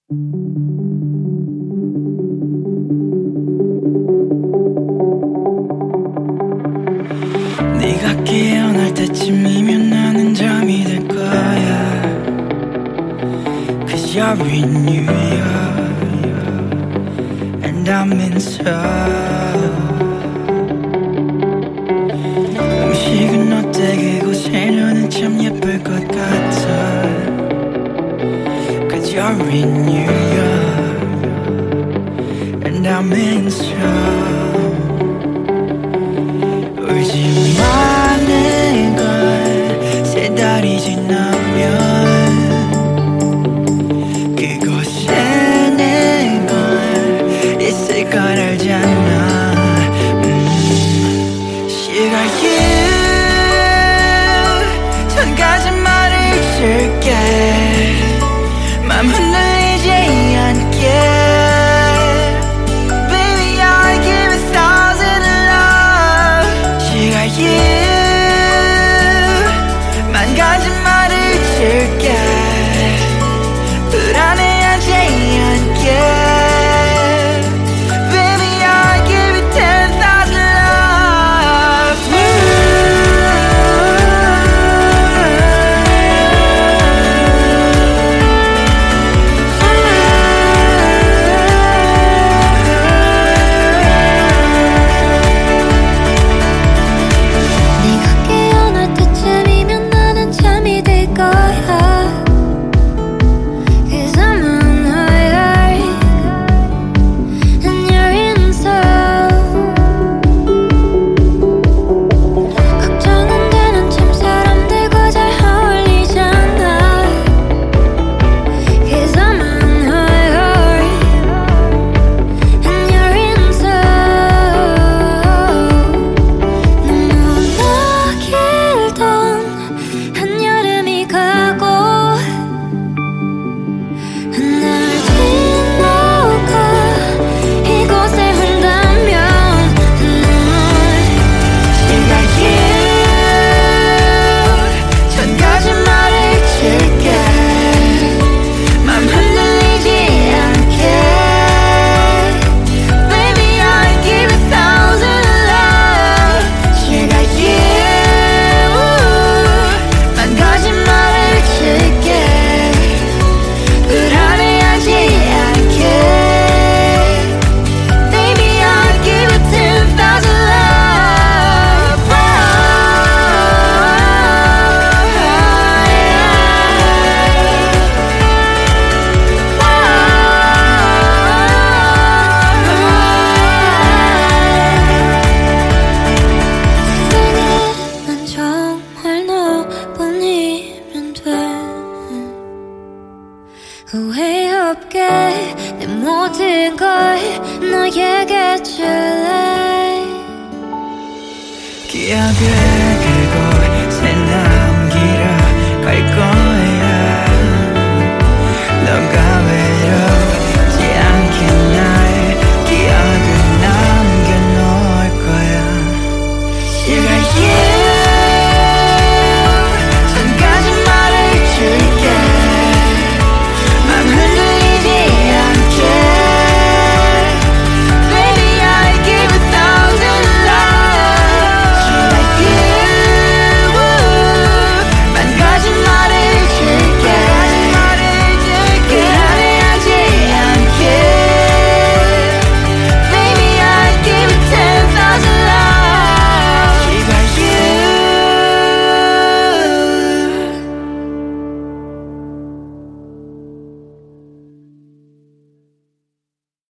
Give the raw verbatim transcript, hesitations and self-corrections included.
네가 깨어날 때쯤이면 나는 잠이 들 거야. Cause you're in New York and I'm in Seoul. 음식은 어때 그곳에 너는 참 예쁠 것 같아. Cause you're in New York and I'm in Seoul. 울지 마는 걸 세 달이 지나면 그곳에 내가 있을 걸 알잖아. 음, 시간 you 천 가지 말을 줄게. 맘 흔들리지 않게. 만 가지 말을 줄게. 불안해하지 않게. Baby, I'll give you ten thousand love. 네가 깨어날 때쯤이면 나는 잠이 들 거야. Cause I'm in New York and you're in Seoul. 걱정 안 되는 참 사람들과 잘 어울리잖아. Cause I'm in New York and you're in Seoul. 너무나 길던 한여름이 가고 날 지나가 이곳에 온다면 시간 you 천 가지 말을 줄게. 맘 흔들리지 않게. Baby, I'll give you thousand love. 시간 you 만 가지 말을 줄게. 불안해하지 않게. Baby, I'll give you ten thousand love. 세상에 난 정말 너뿐이면 돼. 후회 없게 내 모든 걸 너에게 줄래. 기억을